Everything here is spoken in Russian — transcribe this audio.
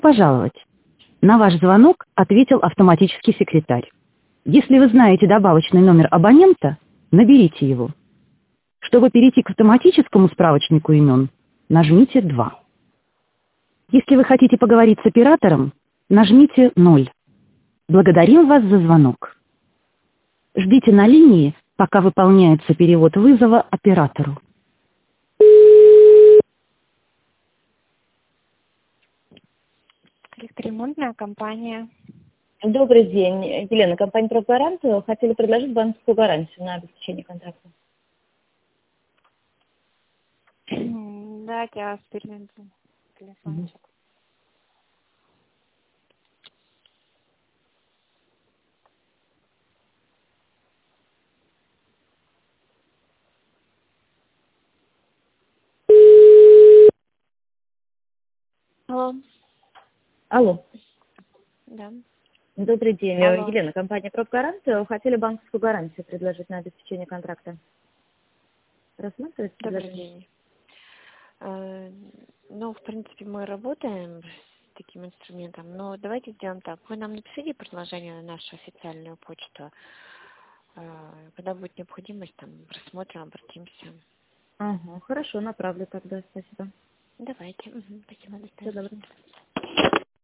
Пожаловать. На ваш звонок ответил автоматический секретарь. Если вы знаете добавочный номер абонента, наберите его. Чтобы перейти к автоматическому справочнику имен, нажмите 2. Если вы хотите поговорить с оператором, нажмите 0. Благодарим вас за звонок. Ждите на линии, пока выполняется перевод вызова оператору. Электроремонтная компания. Добрый день, Елена, компания «Прогарант». Хотели предложить банковскую гарантию на обеспечение контракта. Давайте я перейду телефончик. Алло. Алло. Да. Добрый день, Алло. Елена, компания «Прогарант». Хотели банковскую гарантию предложить на обеспечение контракта. Рассматриваете Добрый предложение? день. Ну, в принципе, мы работаем с таким инструментом, но давайте сделаем так. Вы нам напишите предложение на нашу официальную почту. Когда будет необходимость, там, рассмотрим, обратимся. Ага, хорошо, направлю тогда, спасибо. Давайте. Спасибо, до Всего свидания. доброго.